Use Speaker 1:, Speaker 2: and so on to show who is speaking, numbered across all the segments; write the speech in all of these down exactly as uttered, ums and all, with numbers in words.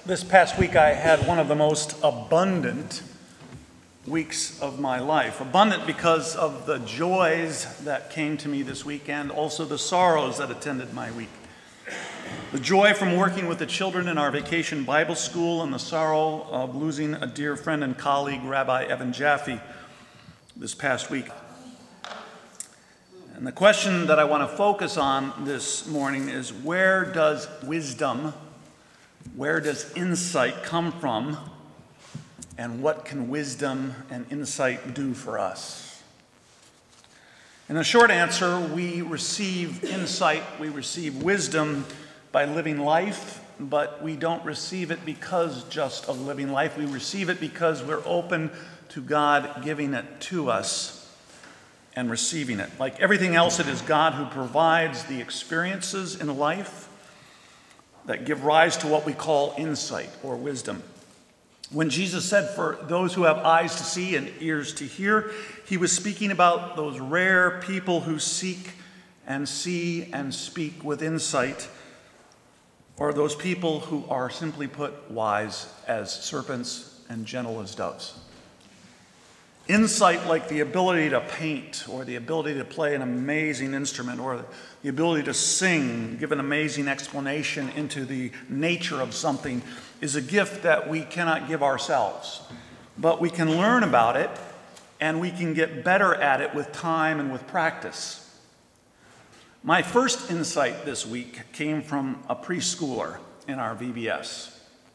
Speaker 1: This past week I had one of the most abundant weeks of my life. Abundant because of the joys that came to me this week and also the sorrows that attended my week. The joy from working with the children in our vacation Bible school and the sorrow of losing a dear friend and colleague, Rabbi Evan Jaffe, this past week. And the question that I want to focus on this morning is, where does wisdom Where does insight come from, and what can wisdom and insight do for us? In a short answer, we receive insight, we receive wisdom by living life, but we don't receive it because just of living life. We receive it because we're open to God giving it to us and receiving it. Like everything else, it is God who provides the experiences in life that give rise to what we call insight or wisdom. When Jesus said, for those who have eyes to see and ears to hear, he was speaking about those rare people who seek and see and speak with insight, or those people who are, simply put, wise as serpents and gentle as doves. Insight like the ability to paint, or the ability to play an amazing instrument, or the ability to sing, give an amazing explanation into the nature of something, is a gift that we cannot give ourselves. But we can learn about it, and we can get better at it with time and with practice. My first insight this week came from a preschooler in our V B S.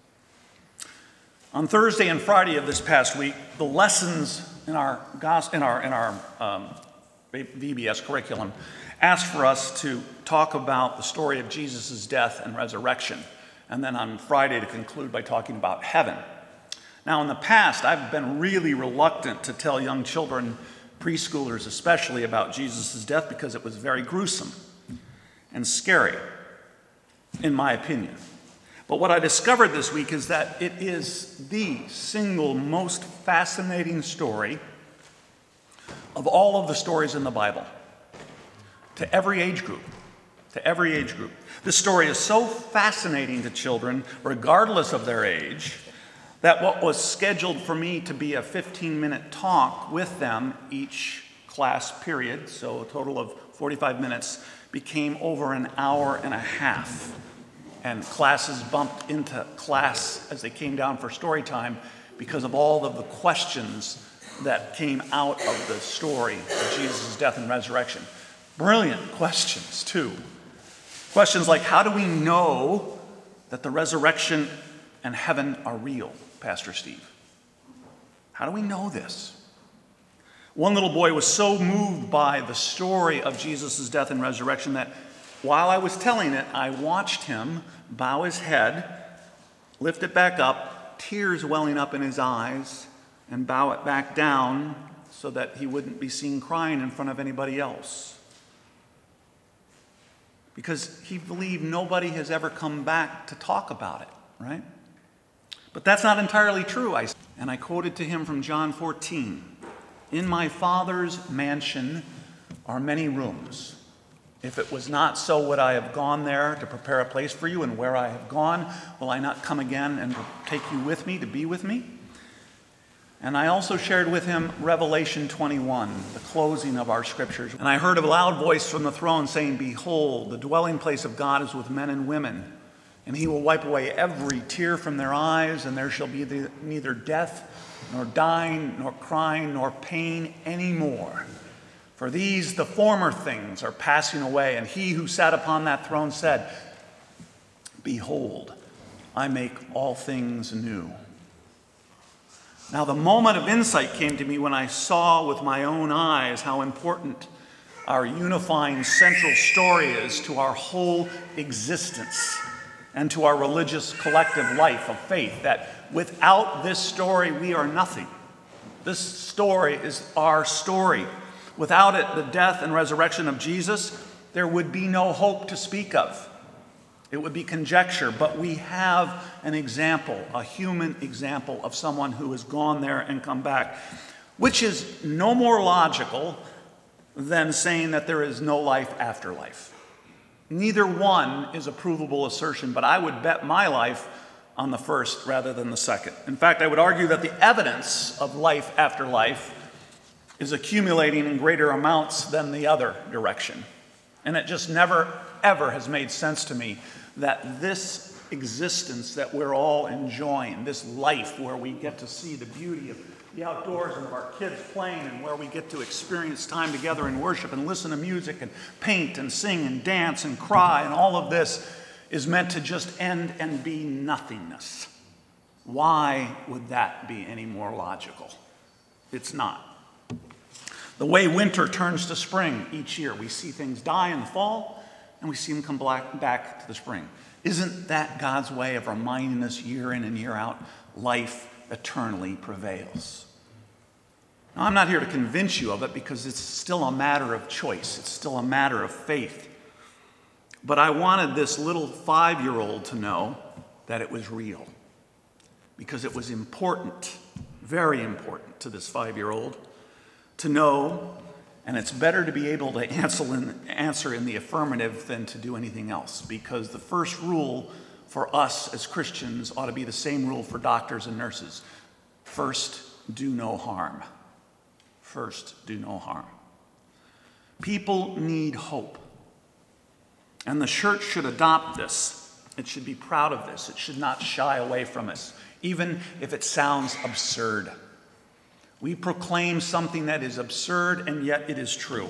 Speaker 1: On Thursday and Friday of this past week, the lessons in our in our in our um, V B S curriculum asked for us to talk about the story of Jesus' death and resurrection, and then on Friday to conclude by talking about heaven. Now, in the past, I've been really reluctant to tell young children, preschoolers especially, about Jesus' death because it was very gruesome and scary, in my opinion. But what I discovered this week is that it is the single most fascinating story of all of the stories in the Bible, to every age group, to every age group. This story is so fascinating to children, regardless of their age, that what was scheduled for me to be a fifteen-minute talk with them each class period, so a total of forty-five minutes, became over an hour and a half. And classes bumped into class as they came down for story time because of all of the questions that came out of the story of Jesus' death and resurrection. Brilliant questions, too. Questions like, how do we know that the resurrection and heaven are real, Pastor Steve? How do we know this? One little boy was so moved by the story of Jesus' death and resurrection that while I was telling it, I watched him bow his head, lift it back up, tears welling up in his eyes, and bow it back down so that he wouldn't be seen crying in front of anybody else. Because he believed nobody has ever come back to talk about it, right? But that's not entirely true, I said. And I quoted to him from John fourteen, "In my Father's mansion are many rooms. If it was not so, would I have gone there to prepare a place for you? And where I have gone, will I not come again and take you with me to be with me?" And I also shared with him Revelation twenty-one, the closing of our scriptures. And I heard a loud voice from the throne saying, "Behold, the dwelling place of God is with men and women, and he will wipe away every tear from their eyes, and there shall be the, neither death, nor dying, nor crying, nor pain anymore. For these, the former things, are passing away." And he who sat upon that throne said, "Behold, I make all things new." Now, the moment of insight came to me when I saw with my own eyes how important our unifying central story is to our whole existence and to our religious collective life of faith, that without this story, we are nothing. This story is our story. Without it, the death and resurrection of Jesus, there would be no hope to speak of. It would be conjecture, but we have an example, a human example of someone who has gone there and come back, which is no more logical than saying that there is no life after life. Neither one is a provable assertion, but I would bet my life on the first rather than the second. In fact, I would argue that the evidence of life after life is accumulating in greater amounts than the other direction. And it just never, ever has made sense to me that this existence that we're all enjoying, this life where we get to see the beauty of the outdoors and of our kids playing, and where we get to experience time together in worship and listen to music and paint and sing and dance and cry, and all of this is meant to just end and be nothingness. Why would that be any more logical? It's not. The way winter turns to spring each year, we see things die in the fall and we see them come back to the spring. Isn't that God's way of reminding us year in and year out, life eternally prevails? Now, I'm not here to convince you of it because it's still a matter of choice. It's still a matter of faith. But I wanted this little five-year-old to know that it was real, because it was important, very important to this five-year-old to know, and it's better to be able to answer in, answer in the affirmative than to do anything else, because the first rule for us as Christians ought to be the same rule for doctors and nurses. First, do no harm. First, do no harm. People need hope. And the church should adopt this. It should be proud of this. It should not shy away from this, even if it sounds absurd. We proclaim something that is absurd, and yet it is true.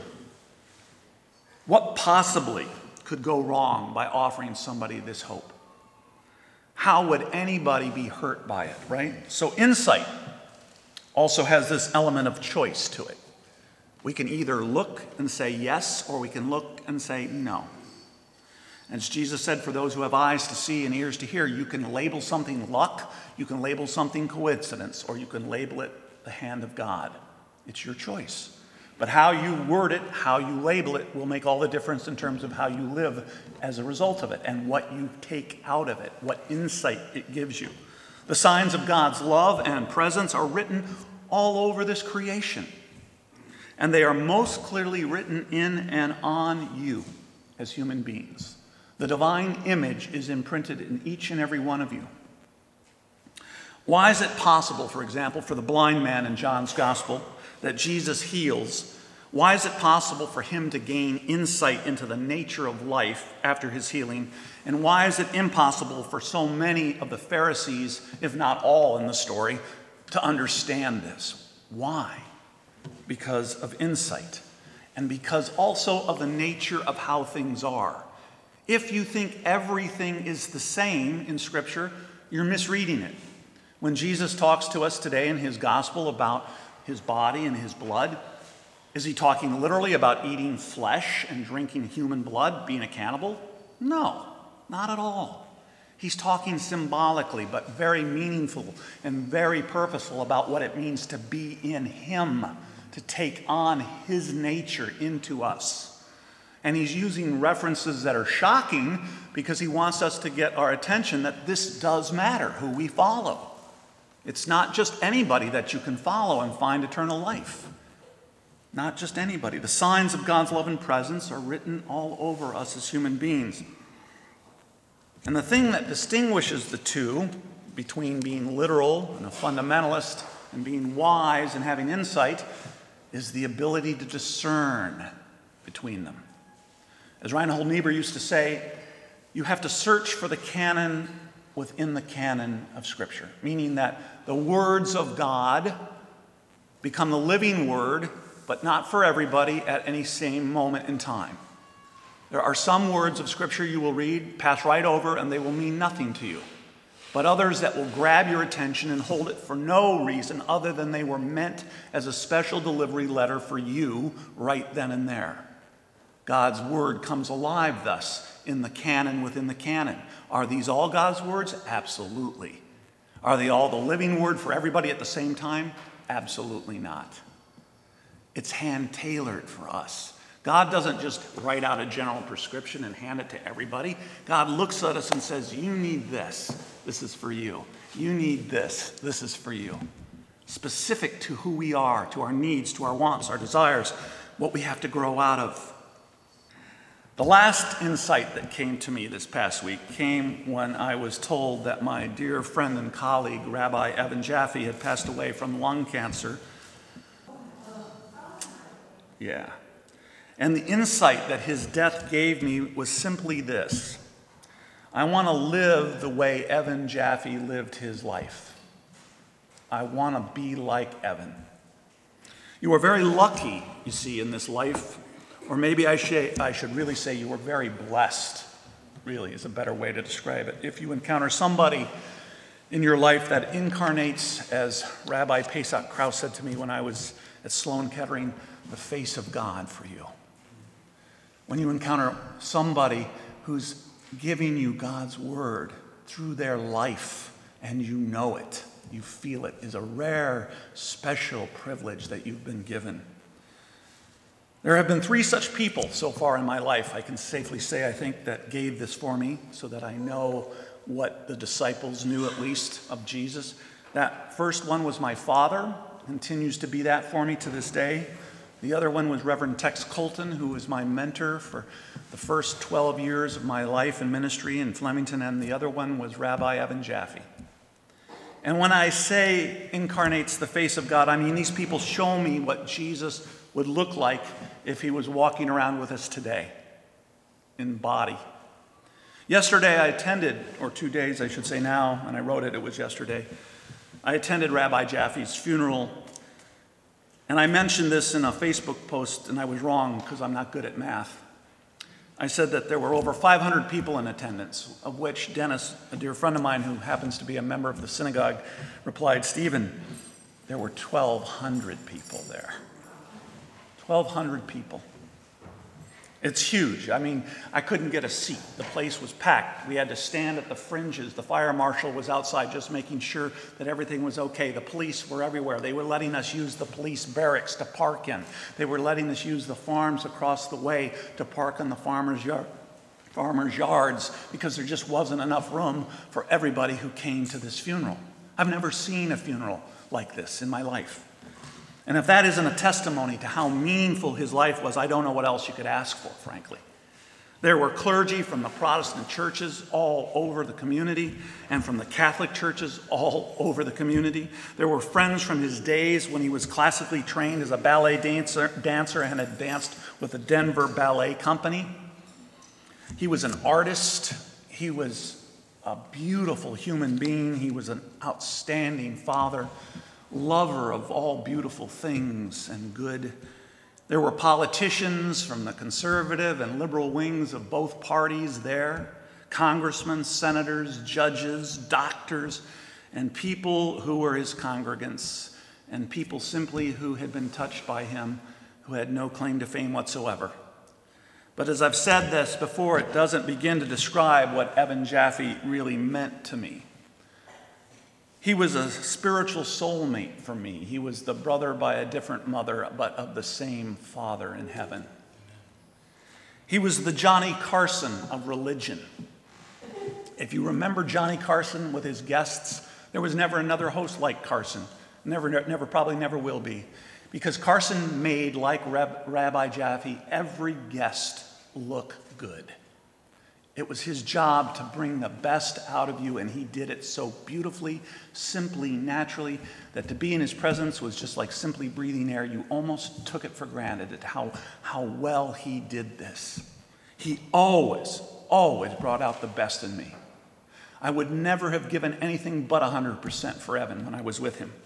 Speaker 1: What possibly could go wrong by offering somebody this hope? How would anybody be hurt by it, right? So insight also has this element of choice to it. We can either look and say yes, or we can look and say no. As Jesus said, for those who have eyes to see and ears to hear, you can label something luck, you can label something coincidence, or you can label it the hand of God. It's your choice. But how you word it, how you label it, will make all the difference in terms of how you live as a result of it and what you take out of it, what insight it gives you. The signs of God's love and presence are written all over this creation. And they are most clearly written in and on you as human beings. The divine image is imprinted in each and every one of you. Why is it possible, for example, for the blind man in John's gospel that Jesus heals? Why is it possible for him to gain insight into the nature of life after his healing? And why is it impossible for so many of the Pharisees, if not all in the story, to understand this? Why? Because of insight, and because also of the nature of how things are. If you think everything is the same in Scripture, you're misreading it. When Jesus talks to us today in his gospel about his body and his blood, is he talking literally about eating flesh and drinking human blood, being a cannibal? No, not at all. He's talking symbolically, but very meaningful and very purposeful about what it means to be in him, to take on his nature into us. And he's using references that are shocking because he wants us to get our attention that this does matter, who we follow. It's not just anybody that you can follow and find eternal life. Not just anybody. The signs of God's love and presence are written all over us as human beings. And the thing that distinguishes the two, between being literal and a fundamentalist and being wise and having insight, is the ability to discern between them. As Reinhold Niebuhr used to say, you have to search for the canon within the canon of Scripture, meaning that the words of God become the living word, but not for everybody at any same moment in time. There are some words of Scripture you will read, pass right over, and they will mean nothing to you. But others that will grab your attention and hold it for no reason other than they were meant as a special delivery letter for you right then and there. God's word comes alive thus in the canon within the canon. Are these all God's words? Absolutely. Are they all the living word for everybody at the same time? Absolutely not. It's hand-tailored for us. God doesn't just write out a general prescription and hand it to everybody. God looks at us and says, you need this. This is for you. You need this. This is for you. Specific to who we are, to our needs, to our wants, our desires, what we have to grow out of. The last insight that came to me this past week came when I was told that my dear friend and colleague, Rabbi Evan Jaffe, had passed away from lung cancer. Yeah. And the insight that his death gave me was simply this: I want to live the way Evan Jaffe lived his life. I want to be like Evan. You are very lucky, you see, in this life. Or maybe I, sh- I should really say you were very blessed, really is a better way to describe it. If you encounter somebody in your life that incarnates, as Rabbi Pesach Krauss said to me when I was at Sloan Kettering, the face of God for you. When you encounter somebody who's giving you God's word through their life and you know it, you feel it, is a rare, special privilege that you've been given. There have been three such people so far in my life, I can safely say, I think, that gave this for me so that I know what the disciples knew, at least, of Jesus. That first one was my father, continues to be that for me to this day. The other one was Reverend Tex Colton, who was my mentor for the first twelve years of my life and ministry in Flemington, and the other one was Rabbi Evan Jaffe. And when I say incarnates the face of God, I mean these people show me what Jesus would look like if he was walking around with us today in body. Yesterday I attended, or two days I should say now, and I wrote it, it was yesterday, I attended Rabbi Jaffe's funeral, and I mentioned this in a Facebook post, and I was wrong because I'm not good at math. I said that there were over five hundred people in attendance, of which Dennis, a dear friend of mine who happens to be a member of the synagogue, replied, Stephen, there were twelve hundred people there. twelve hundred people. It's huge. I mean, I couldn't get a seat. The place was packed. We had to stand at the fringes. The fire marshal was outside just making sure that everything was okay. The police were everywhere. They were letting us use the police barracks to park in. They were letting us use the farms across the way to park in the farmers' yard, farmers' yards because there just wasn't enough room for everybody who came to this funeral. I've never seen a funeral like this in my life. And if that isn't a testimony to how meaningful his life was, I don't know what else you could ask for, frankly. There were clergy from the Protestant churches all over the community and from the Catholic churches all over the community. There were friends from his days when he was classically trained as a ballet dancer, dancer and had danced with the Denver Ballet Company. He was an artist. He was a beautiful human being. He was an outstanding father, lover of all beautiful things and good. There were politicians from the conservative and liberal wings of both parties there, congressmen, senators, judges, doctors, and people who were his congregants, and people simply who had been touched by him, who had no claim to fame whatsoever. But as I've said this before, it doesn't begin to describe what Evan Jaffe really meant to me. He was a spiritual soulmate for me. He was the brother by a different mother, but of the same Father in heaven. He was the Johnny Carson of religion. If you remember Johnny Carson with his guests, there was never another host like Carson. Never, never, probably never will be. Because Carson made, like Rabbi Jaffe, every guest look good. It was his job to bring the best out of you, and he did it so beautifully, simply, naturally, that to be in his presence was just like simply breathing air. You almost took it for granted at how, how well he did this. He always, always brought out the best in me. I would never have given anything but one hundred percent for Evan when I was with him.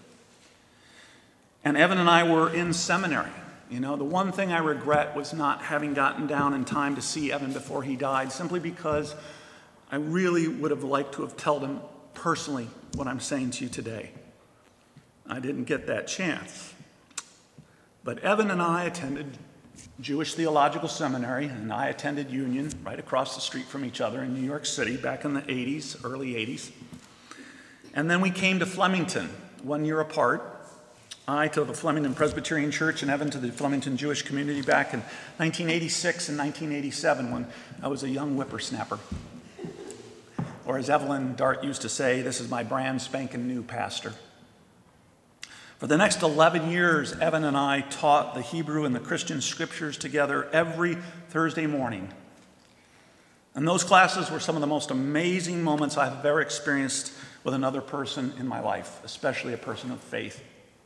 Speaker 1: And Evan and I were in seminary. You know, the one thing I regret was not having gotten down in time to see Evan before he died, simply because I really would have liked to have told him personally what I'm saying to you today. I didn't get that chance. But Evan and I attended Jewish Theological Seminary, and I attended Union right across the street from each other in New York City back in the eighties, early eighties. And then we came to Flemington one year apart. I to the Flemington Presbyterian Church and Evan to the Flemington Jewish community back in nineteen eighty-six and nineteen eighty-seven when I was a young whippersnapper. Or as Evelyn Dart used to say, this is my brand spanking new pastor. For the next eleven years, Evan and I taught the Hebrew and the Christian scriptures together every Thursday morning And those classes were some of the most amazing moments I've ever experienced with another person in my life, especially a person of faith.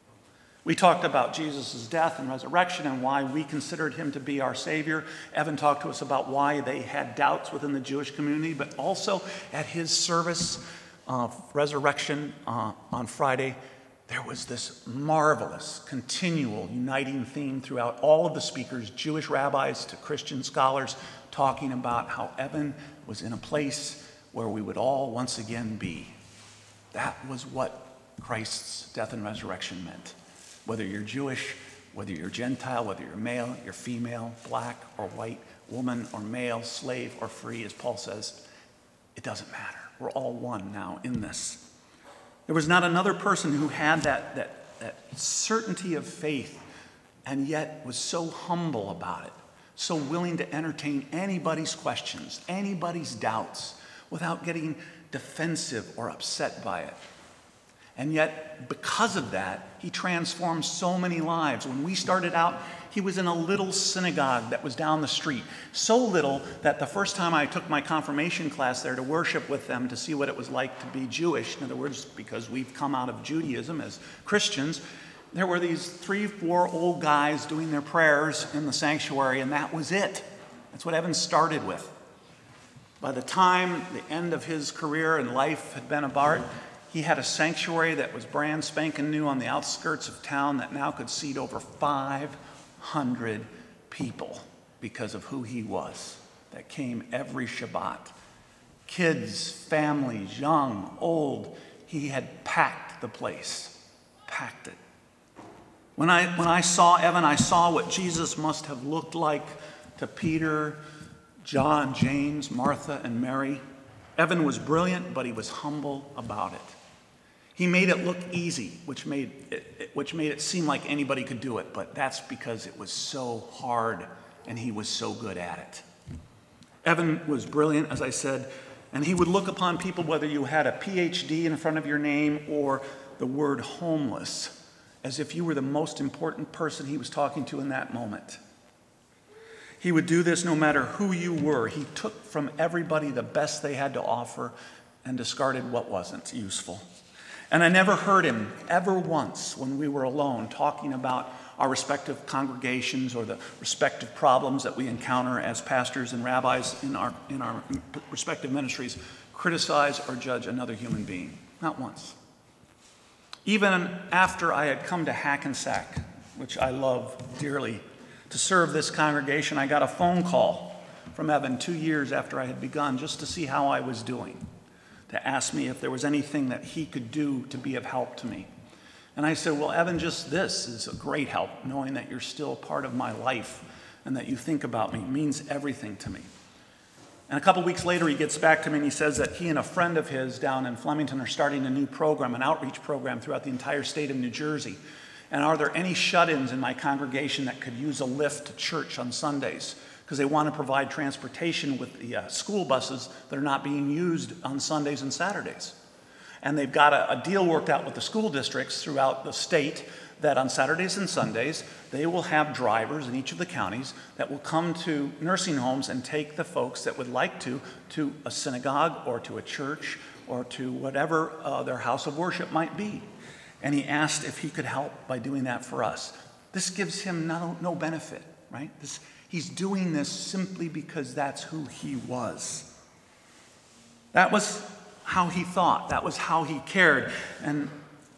Speaker 1: We talked about Jesus' death and resurrection and why we considered him to be our Savior. Evan talked to us about why they had doubts within the Jewish community, but also at his service of resurrection uh, on Friday, there was this marvelous, continual, uniting theme throughout all of the speakers, Jewish rabbis to Christian scholars, talking about how Evan was in a place where we would all once again be. That was what Christ's death and resurrection meant. Whether you're Jewish, whether you're Gentile, whether you're male, you're female, black or white, woman or male, slave or free, as Paul says, it doesn't matter. We're all one now in this. There was not another person who had that, that, that certainty of faith and yet was so humble about it, so willing to entertain anybody's questions, anybody's doubts, without getting defensive or upset by it. And yet, because of that, he transformed so many lives. When we started out, he was in a little synagogue that was down the street. So little that the first time I took my confirmation class there to worship with them to see what it was like to be Jewish, in other words, because we've come out of Judaism as Christians, there were these three, four old guys doing their prayers in the sanctuary, and that was it. That's what Evan started with. By the time the end of his career and life had been about, he had a sanctuary that was brand spanking new on the outskirts of town that now could seat over five hundred people because of who he was, that came every Shabbat. Kids, families, young, old, he had packed the place, packed it. When I, when I saw Evan, I saw what Jesus must have looked like to Peter, John, James, Martha, and Mary. Evan was brilliant, but he was humble about it. He made it look easy, which made it, which made it seem like anybody could do it, but that's because it was so hard and he was so good at it. Evan was brilliant, as I said, and he would look upon people, whether you had a P H D in front of your name or the word homeless, as if you were the most important person he was talking to in that moment. He would do this no matter who you were. He took from everybody the best they had to offer and discarded what wasn't useful. And I never heard him ever once when we were alone talking about our respective congregations or the respective problems that we encounter as pastors and rabbis in our, in our respective ministries, criticize or judge another human being. Not once. Even after I had come to Hackensack, which I love dearly, to serve this congregation, I got a phone call from Evan two years after I had begun just to see how I was doing, to ask me if there was anything that he could do to be of help to me. And I said, well, Evan, just this is a great help, knowing that you're still part of my life and that you think about me. It means everything to me. And a couple weeks later, he gets back to me and he says that he and a friend of his down in Flemington are starting a new program, an outreach program throughout the entire state of New Jersey. And are there any shut-ins in my congregation that could use a lift to church on Sundays? Because they want to provide transportation with the uh, school buses that are not being used on Sundays and Saturdays. And they've got a, a deal worked out with the school districts throughout the state that on Saturdays and Sundays, they will have drivers in each of the counties that will come to nursing homes and take the folks that would like to, to a synagogue or to a church or to whatever uh, their house of worship might be. And he asked if he could help by doing that for us. This gives him no, no benefit, right? This, he's doing this simply because that's who he was. That was how he thought. That was how he cared. And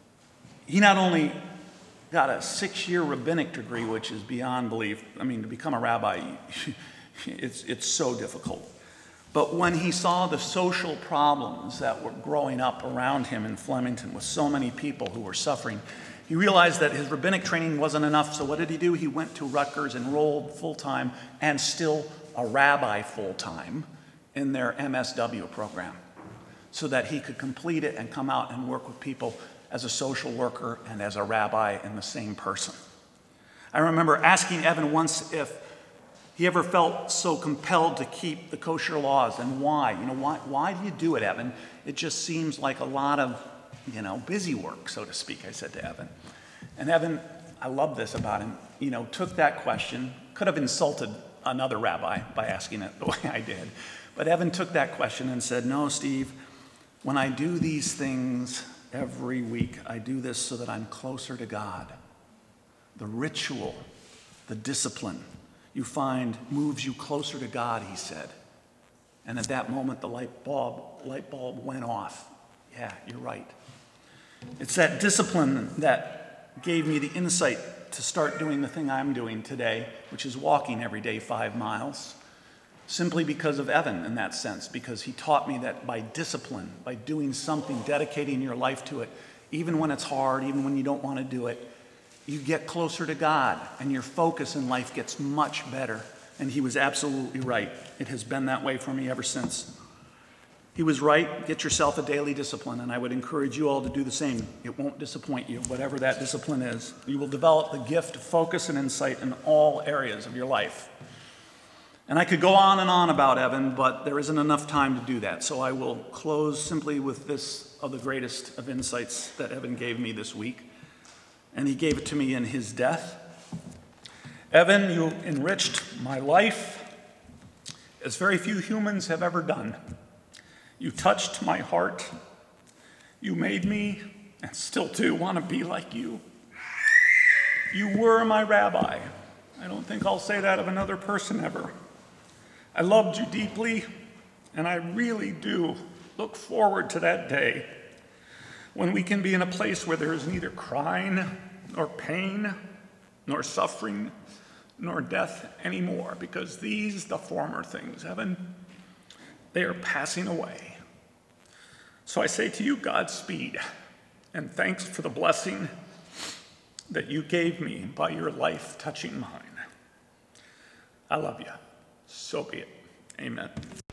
Speaker 1: he not only got a six-year rabbinic degree, which is beyond belief. I mean, to become a rabbi, it's, it's so difficult. But when he saw the social problems that were growing up around him in Flemington with so many people who were suffering, he realized that his rabbinic training wasn't enough. So what did he do? He went to Rutgers, enrolled full-time, and still a rabbi full-time in their M S W program so that he could complete it and come out and work with people as a social worker and as a rabbi in the same person. I remember asking Evan once if he ever felt so compelled to keep the kosher laws and why. You know, why, why do you do it, Evan? It just seems like a lot of, you know, busy work, so to speak, I said to Evan. And Evan, I love this about him, you know, took that question, could have insulted another rabbi by asking it the way I did, But Evan took that question and said, no, Steve, when I do these things every week, I do this so that I'm closer to God. The ritual, the discipline you find moves you closer to God, he said. And at that moment, the light bulb, light bulb went off. Yeah, you're right. It's that discipline that gave me the insight to start doing the thing I'm doing today, which is walking every day five miles, simply because of Evan in that sense, because he taught me that by discipline, by doing something, dedicating your life to it, even when it's hard, even when you don't want to do it, you get closer to God and your focus in life gets much better. And he was absolutely right. It has been that way for me ever since. He was right. Get yourself a daily discipline, and I would encourage you all to do the same. It won't disappoint you, whatever that discipline is. You will develop the gift of focus and insight in all areas of your life. And I could go on and on about Evan, but there isn't enough time to do that. So I will close simply with this of the greatest of insights that Evan gave me this week. And he gave it to me in his death. Evan, you enriched my life as very few humans have ever done. You touched my heart. You made me, and still do, want to be like you. You were my rabbi. I don't think I'll say that of another person ever. I loved you deeply, and I really do look forward to that day when we can be in a place where there is neither crying, nor pain, nor suffering, nor death anymore, because these, the former things, Evan, they are passing away. So I say to you, Godspeed, and thanks for the blessing that you gave me by your life touching mine. I love you. So be it. Amen.